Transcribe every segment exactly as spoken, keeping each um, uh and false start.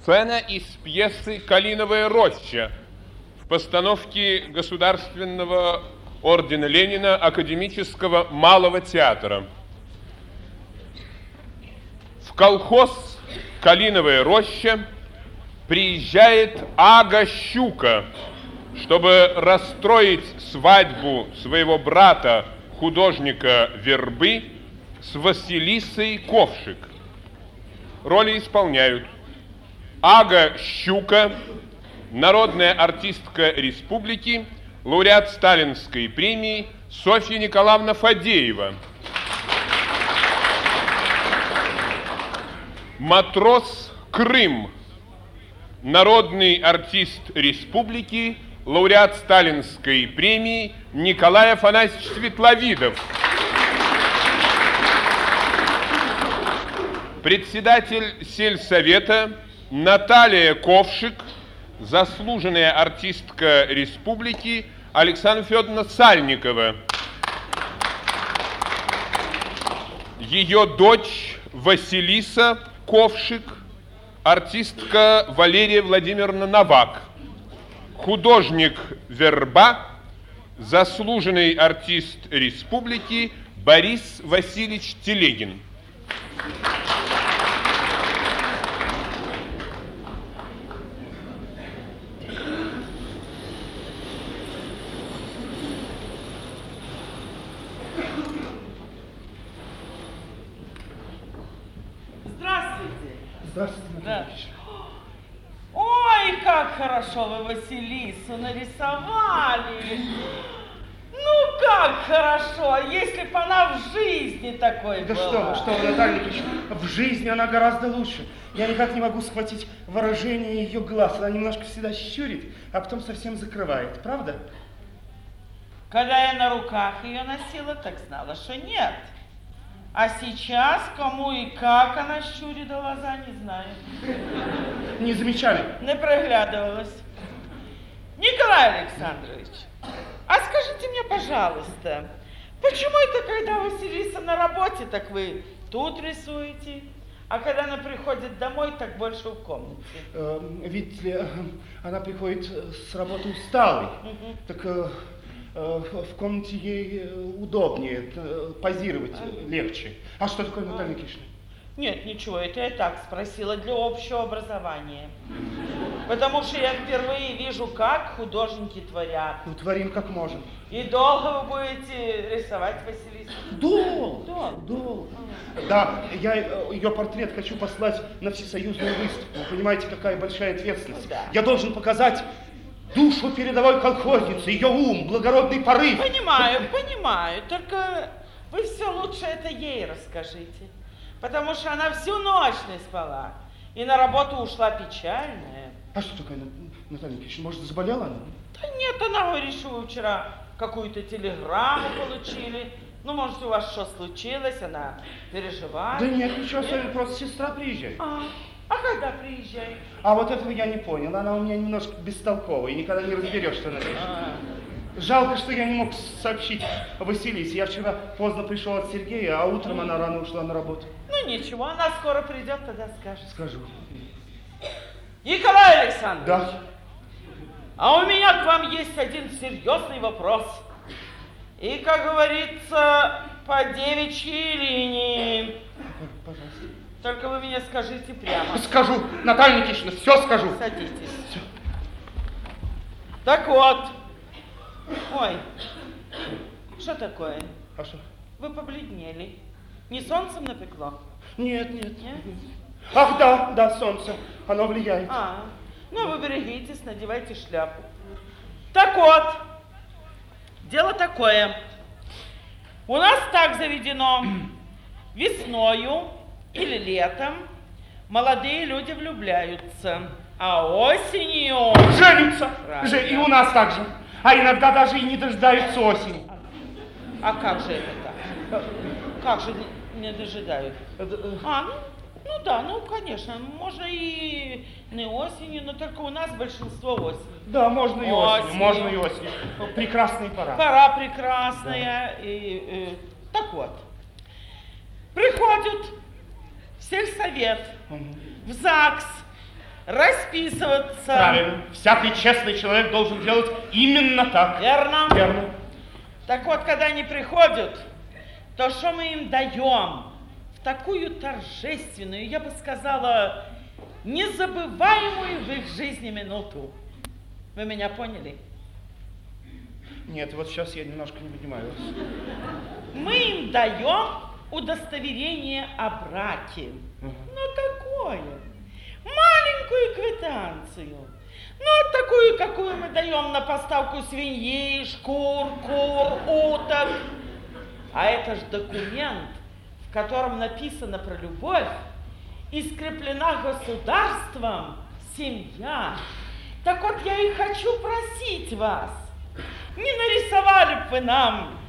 Сцена из пьесы «Калиновая роща» в постановке Государственного ордена Ленина Академического малого театра. В колхоз «Калиновая роща» приезжает Ага Щука, чтобы расстроить свадьбу своего брата, художника Вербы, с Василисой Ковшик. Роли исполняют Ага Щука, народная артистка республики, лауреат Сталинской премии Софья Николаевна Фадеева. Матрос Крым, народный артист республики, лауреат Сталинской премии Николай Афанасьевич Светловидов. Председатель сельсовета Наталья Ковшик, заслуженная артистка республики Александра Федоровна Сальникова. Ее дочь Василиса Ковшик, артистка Валерия Владимировна Новак. Художник Верба, заслуженный артист республики Борис Васильевич Телегин. Да. Ой, как хорошо вы Василису нарисовали. Ну, как хорошо, если бы она в жизни такой да была. Да что вы, что вы, Наталья Николаевна, в жизни она гораздо лучше. Я никак не могу схватить выражение ее глаз. Она немножко всегда щурит, а потом совсем закрывает, правда? Когда я на руках ее носила, так знала, что нет. А сейчас кому и как она щурит глаза, не знаю. Не замечали? Не проглядывалась. Николай Александрович, а скажите мне, пожалуйста, почему это, когда Василиса на работе, так вы тут рисуете, а когда она приходит домой, так больше в комнате? Э, видите ли, она приходит с работы усталой. Угу. Так... Э, в комнате ей удобнее, позировать а? легче. А что такое, Наталья Николаевна? Нет, ничего, это я так спросила для общего образования. Потому что я впервые вижу, как художники творят. Ну, творим как можем. И долго вы будете рисовать Василису? Долго, долго, долго. Да, я ее портрет хочу послать на всесоюзную выставку. Вы понимаете, какая большая ответственность. Да. Я должен показать душу передовой колхозницы, ее ум, благородный порыв. Понимаю, понимаю. Только вы все лучше это ей расскажите. Потому что она всю ночь не спала. И на работу ушла печальная. А что такое, Наталья Николаевна? Может, заболела она? Да нет, она говорит, что вы вчера какую-то телеграмму получили. Ну, может, у вас что случилось, она переживает. Да нет, ничего, нет? Просто сестра приезжает. А. А когда приезжает? А вот этого я не понял. Она у меня немножко бестолковая, и никогда не разберешь, что она пишет. А. Жалко, что я не мог сообщить Василисе. Я вчера поздно пришел от Сергея, а утром она рано ушла на работу. Ну ничего, она скоро придет, тогда скажет. Скажу. Николай Александрович. Да. А у меня к вам есть один серьезный вопрос. И, как говорится, по девичьей линии. Пожалуйста. Только вы мне скажите прямо. Скажу, Наталья Николаевна, все скажу. Садитесь. Все. Так вот. Ой, что такое? А что? Вы побледнели. Не солнцем напекло? Нет, нет. Нет? Ах, да, да, солнце. Оно влияет. А, ну вы берегитесь, надевайте шляпу. Так вот, дело такое. У нас так заведено. Весною или летом молодые люди влюбляются, а осенью... Женятся! Же, и у нас так же. А иногда даже и не дожидаются осени. А как же это так? Как же не, не дожидают? А, ну, ну да, ну конечно, можно и не осенью, но только у нас большинство осенью. Да, можно и осенью, осенью. можно и осенью. Прекрасная пора. Пора прекрасная. Да. И, и, так вот, приходят в сельсовет, угу. в ЗАГС, расписываться. Правильно. Всякий честный человек должен делать именно так. Верно? Верно. Так вот, когда они приходят, то что мы им даем? В такую торжественную, я бы сказала, незабываемую в их жизни минуту. Вы меня поняли? Нет, вот сейчас я немножко не понимаю. Мы им даем удостоверение о браке. Угу. Ну, такое. Маленькую квитанцию. Ну, такую, какую мы даем на поставку свиньи, шкур, кур, уток. А это ж документ, в котором написано про любовь и скреплена государством семья. Так вот, я и хочу просить вас, не нарисовали бы вы нам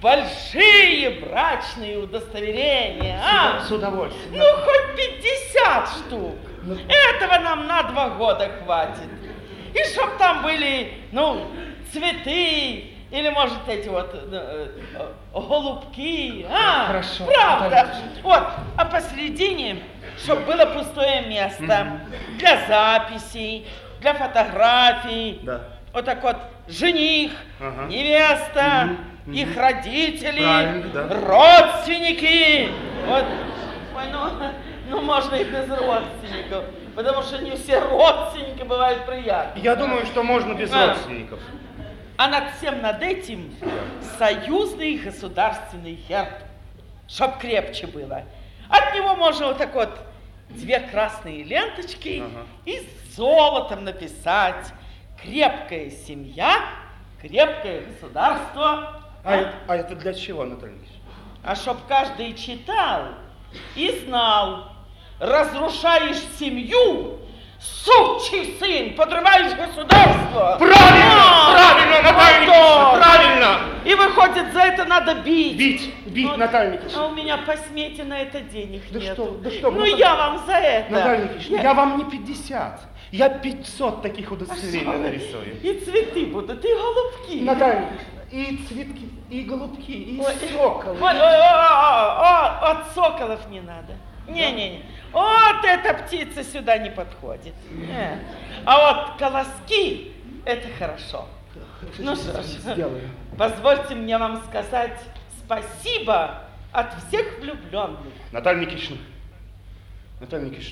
большие брачные удостоверения, а? С удовольствием. Ну, хоть пятьдесят штук. Ну. Этого нам на два года хватит. И чтоб там были, ну, цветы, или, может, эти вот э, э, голубки, а? Хорошо. Правда. Вот, а посередине, чтобы было пустое место mm-hmm. для записей, для фотографий. Да. Вот так вот, жених, ага. невеста, mm-hmm. их родители, да. родственники. Вот, ой, ну, ну, можно и без родственников, потому что не все родственники бывают приятны. Я думаю, что можно без а. родственников. А над всем над этим союзный государственный герб, чтоб крепче было. От него можно вот так вот две красные ленточки ага. и с золотом написать: крепкая семья, крепкое государство. А, а? Это, а это для чего, Наталья Ильич? А чтоб каждый читал и знал: разрушаешь семью, сучий сын, подрываешь государство. Правильно, а, правильно, Наталья Никитична, правильно. И выходит, за это надо бить. Бить, бить, ну, Наталья Никитична. А у меня по смете на это денег да нет. Что, да что, ну, я вам за это. Наталья Никитична, я... я вам не пятьдесят. Я пятьсот таких удостоверений а нарисую. И цветы будут, и голубки. Наталья, и цветки, и голубки, и ой, соколы. Ой, ой, ой, ой, ой, от соколов не надо. Не-не-не. Вот эта птица сюда не подходит. Э. А вот колоски, это хорошо. Ну что ж, сделаю. Позвольте мне вам сказать спасибо от всех влюбленных. Наталья Никитична, Наталья Никитична,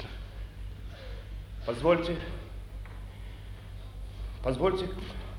позвольте, позвольте,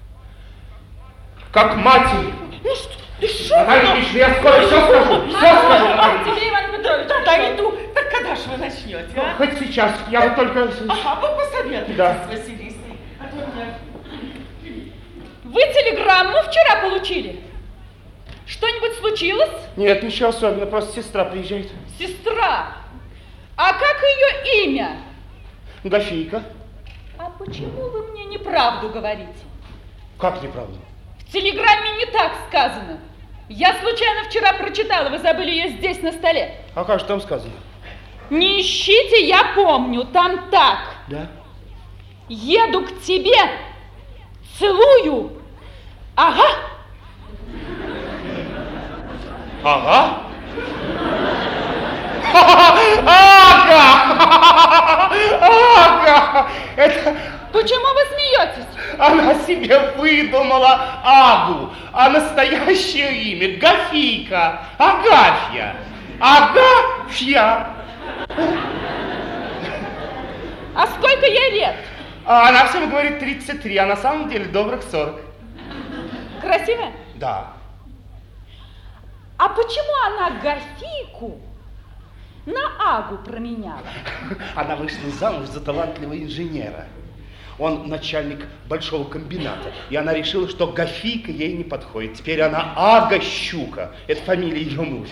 как матери. Ну что, ты что? Наталья Никитична, я скоро все скажу, все скажу, Наталья Никитична. Тебе, Иван Петрович, да иду. Так когда же вы начнете, а? Хоть сейчас, я вот только... Ага, вы посоветуйтесь да. с Василисой. А то меня... Вы телеграмму вчера получили? Что-нибудь случилось? Нет, ничего особенного, просто сестра приезжает. Сестра? А как ее имя? Гафийка. А почему вы мне неправду говорите? Как неправду? В телеграмме не так сказано. Я случайно вчера прочитала, вы забыли ее здесь на столе. А как же там сказано? Не ищите, я помню, там так. Да? Еду к тебе, целую. Ага. Ага. Ага! Ага! Это... Почему вы смеетесь? Она себе выдумала Агу, а настоящее имя Гафийка, Агафья. Агафья. А сколько ей лет? А она всем говорит тридцать три, а на самом деле добрых сорок. Красивая? Да. А почему она Гафийку на Агу променяла? Она вышла замуж за талантливого инженера. Он начальник большого комбината. И она решила, что Гафийка ей не подходит. Теперь она Ага Щука. Это фамилия ее мужа.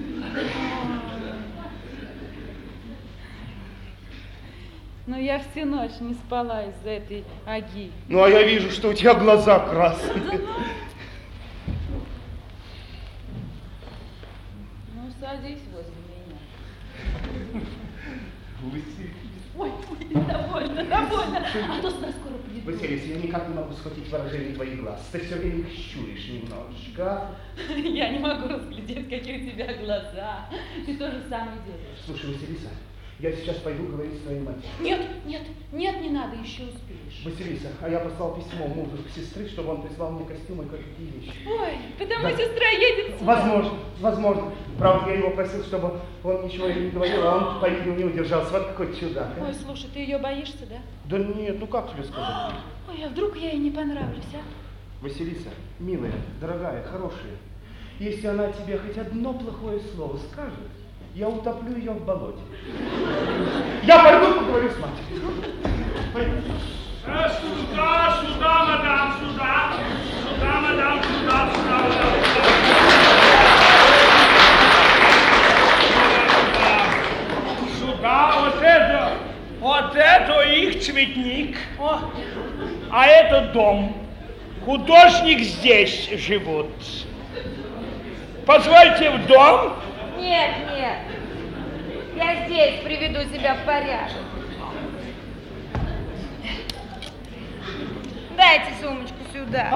Ну, я всю ночь не спала из-за этой Аги. Ну, а я вижу, что у тебя глаза красные. Да, ну. Ну, садись возле меня. Ой, ой, довольно, довольно. А то сюда скоро приду. Василиса, я никак не могу схватить выражение твоих глаз. Ты все время щуришь немножечко. Я не могу разглядеть, какие у тебя глаза. Ты то же самое делаешь. Слушай, Василиса, я сейчас пойду говорить с твоей матерью. Нет, нет, нет, не надо, еще успеешь. Василиса, а я послал письмо мужу сестры, чтобы он прислал мне костюмы и кое-какие вещи. Ой, потому Да. сестра едет сюда. Возможно, возможно. Правда, я его просил, чтобы он ничего ей не говорил, а он, по-видимому, не удержался. Вот какой чудак. А? Ой, слушай, ты ее боишься, да? Да нет, ну как тебе сказать? Ой, а вдруг я ей не понравлюсь, а? Василиса, милая, дорогая, хорошая, если она тебе хоть одно плохое слово скажет, я утоплю ее в болоте. Я пойду поговорю с матерью. Пойду. Сюда, сюда, мадам, сюда. Сюда, мадам, сюда, сюда, мадам. Сюда, вот это, вот это их цветник. О, а это дом. Художник здесь живут. Позвольте в дом. Нет, нет. Я здесь приведу себя в порядок. Дайте сумочку сюда.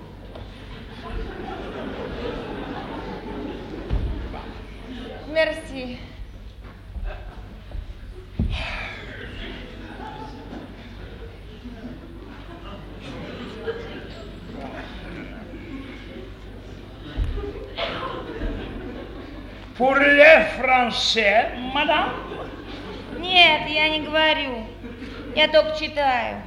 Мерси. Pour le français, мадам? Нет, я не говорю. Я только читаю.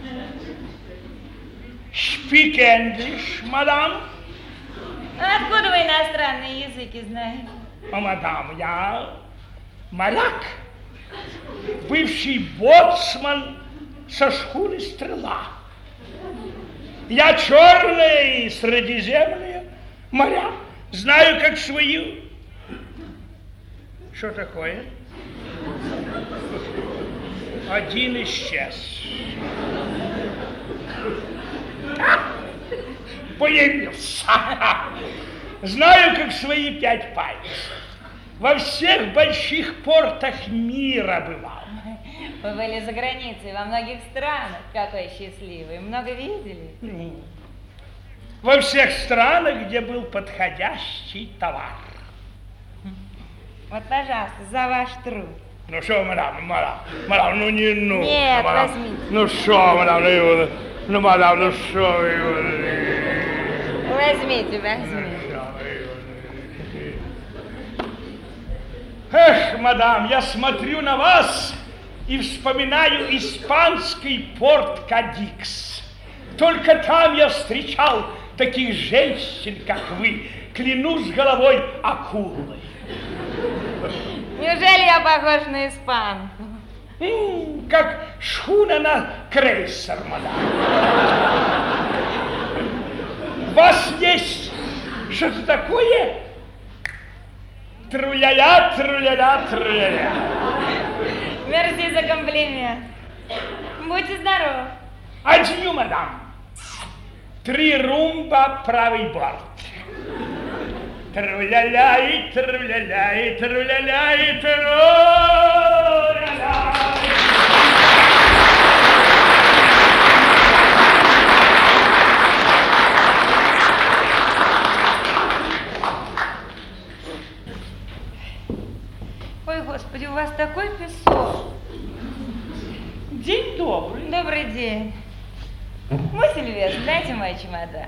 Speak English, мадам? Откуда вы иностранные языки знаете? О, мадам, я моряк, бывший боцман со шхуны «Стрела». Я черные и средиземные моря знаю как свою. Что такое? Один исчез. Появился. Знаю, как свои пять пальцев. Во всех больших портах мира бывал. Вы были за границей, во многих странах. Какой счастливый. Много видели? Во всех странах, где был подходящий товар. Вот, пожалуйста, за ваш труд. Ну что, мадам, мадам, мадам, ну не ну. Нет, мадам. возьмите. Ну что, мадам, ну, ну мадам, ну что вы. Возьмите, возьмите. Эх, мадам, я смотрю на вас и вспоминаю испанский порт Кадикс. Только там я встречал таких женщин, как вы, клянусь головой акулой. Неужели я похожа на испанку? М, как шхуна на крейсер, мадам. У вас есть что-то такое? Труляля, труляля, труляля. Мерси за комплимент. Будьте здоровы. Адью, мадам. Три румба, правый борт. Труляля и труляля и труляля и труляля. Ой, Господи, у вас такой песок. День добрый. Добрый день. Мой Сильвестр, дайте мой чемодан.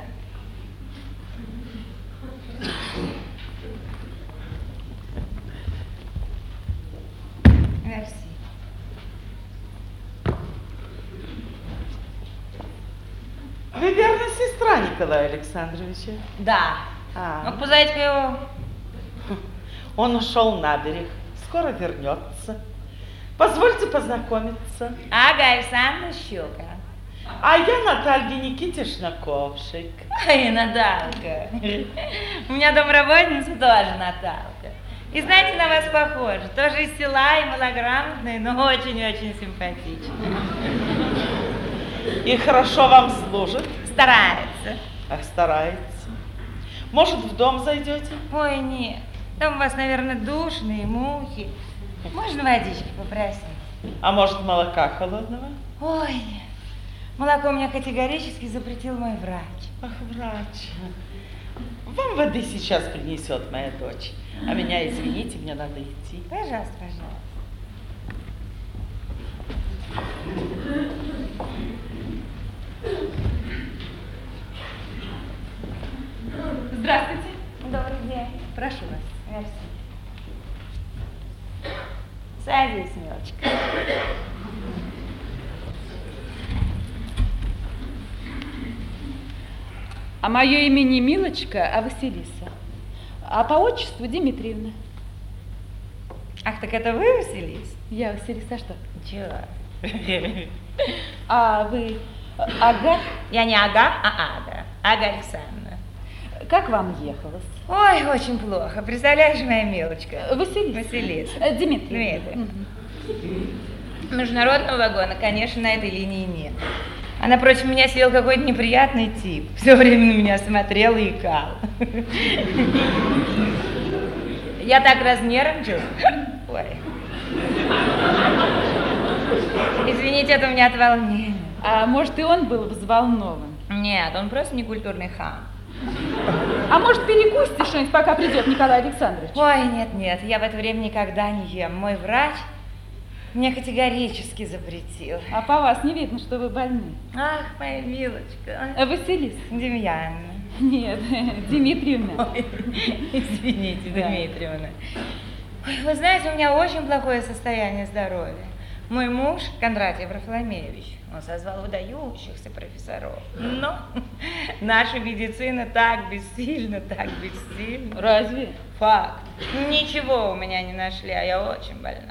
Мерси. Вы, верно, сестра Николая Александровича? Да. А. Ну, позовите его. Он ушел на берег. Скоро вернется. Позвольте познакомиться. Ага, Александра Щука. А я Наталья Никитишна Ковшик. Ой, Наталка. У меня домработница тоже Наталка. И знаете, на вас похожа. Тоже из села и малограмотная, но очень-очень симпатичная. И хорошо вам служит? Старается. Ах, старается. Может, в дом зайдете? Ой, нет. Там у вас, наверное, душные мухи. Можно водички попросить? А может, молока холодного? Ой, нет. Молоко мне категорически запретил мой врач. Ах, врач. Вам воды сейчас принесет моя дочь. А меня, извините, мне надо идти. Пожалуйста, пожалуйста. А мое имя не Милочка, а Василиса. А по отчеству Дмитриевна. Ах, так это вы, Василиса? Я Василиса, а что? Чего? А вы Ага? Я не Ага, а Ага. Ага Александровна. Как вам ехалось? Ой, очень плохо. Представляешь, моя Милочка? Василиса. Василиса. Дмитрий. Дмитрий. Угу. Международного вагона, конечно, на этой линии нет. А напротив меня сидел какой-то неприятный тип. Все время на меня смотрел и икал. Я так разнервничалась. Ой. Извините, это у меня от волнения. А может, и он был взволнован? Нет, он просто некультурный хам. А может, перекусите что-нибудь, пока придет Николай Александрович? Ой, нет-нет, я в это время никогда не ем. Мой врач мне категорически запретил. А по вас не видно, что вы больны. Ах, моя Милочка. Василиса. Демьяновна. Нет, Дмитриевна. Ой, извините, да. Дмитриевна. Ой, вы знаете, у меня очень плохое состояние здоровья. Мой муж, Кондратьев Варфоломеевич, он созвал выдающихся профессоров. Но наша медицина так бессильна, так бессильна. Разве? Факт. Ничего у меня не нашли, а я очень больна.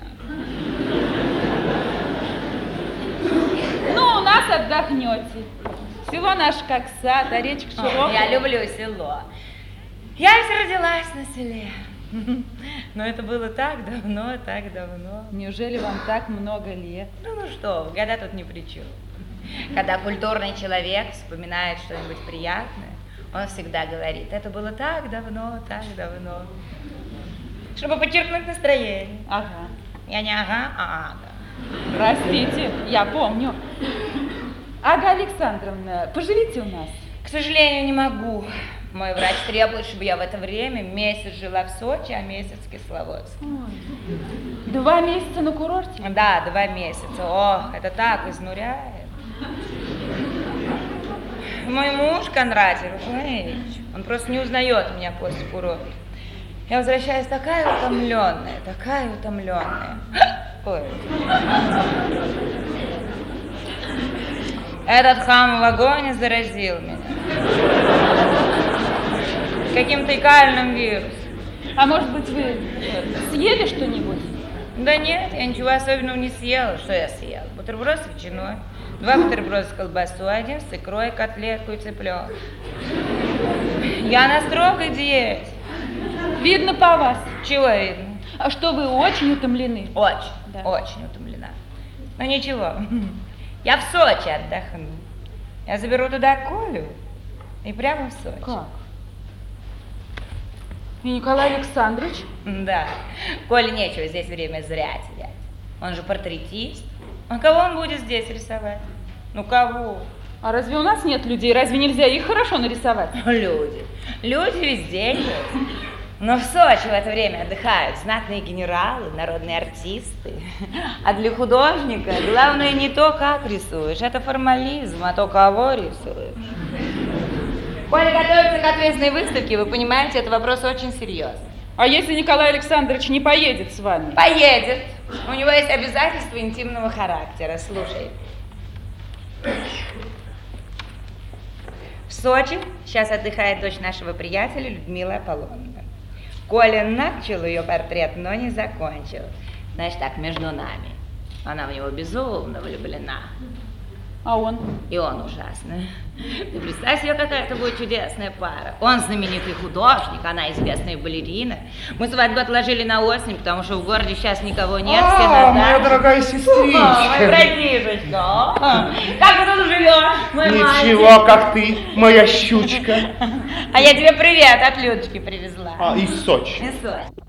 Ну, у нас отдохнете. Село наше как сад, а речка широкая. Я люблю село. Я ведь родилась на селе. Но это было так давно, так давно. Неужели вам так много лет? Ну, ну что, года тут ни при чем. Когда культурный человек вспоминает что-нибудь приятное, он всегда говорит, это было так давно, так давно. Чтобы подчеркнуть настроение. Ага. Я не ага, а ага. Простите, я помню. Ага, Александровна, поживите у нас. К сожалению, не могу. Мой врач требует, чтобы я в это время месяц жила в Сочи, а месяц в Кисловодске. Ой. Два месяца на курорте? Да, два месяца. Ох, это так изнуряет. Мой муж, Кондратий Варфоломеевич, он просто не узнает меня после курорта. Я возвращаюсь такая утомленная, такая утомленная. Ой. Этот хам в вагоне заразил меня каким-то икальным вирусом. А может быть, вы съели что-нибудь? Да нет, я ничего особенного не съела. Что я съела? Бутерброд с ветчиной, два бутерброда с колбасой, один с икрой, котлетку и цыпленок. Я на строгой диете. Видно по вас. Чего видно? А что вы очень утомлены? Очень, да. Очень утомлена. Но ничего, я в Сочи отдохну. Я заберу туда Колю и прямо в Сочи. Как? И Николай Александрович? Да, Коле нечего здесь время зря терять. Он же портретист. А кого он будет здесь рисовать? Ну кого? А разве у нас нет людей? Разве нельзя их хорошо нарисовать? Люди. Люди везде есть. Но в Сочи в это время отдыхают знатные генералы, народные артисты. А для художника главное не то, как рисуешь, это формализм, а то, кого рисуешь. Коля готовится к ответственной выставке, вы понимаете, это вопрос очень серьезный. А если Николай Александрович не поедет с вами? Поедет. У него есть обязательства интимного характера. Слушай. В Сочи сейчас отдыхает дочь нашего приятеля Людмила Аполлоновна. Коля начал ее портрет, но не закончил. Значит так, между нами. Она в него безумно влюблена. А он? И он ужасно. Ты представь себе, какая это будет чудесная пара. Он знаменитый художник, она известная балерина. Мы свадьбу отложили на осень, потому что в городе сейчас никого нет. А, все на моя дорогая сестричка. Моя братишечка. Как ты тут живешь, мой мальчик? Ничего, как ты, моя щучка. А я тебе привет от Людочки привезла. А, из Сочи. Из Сочи.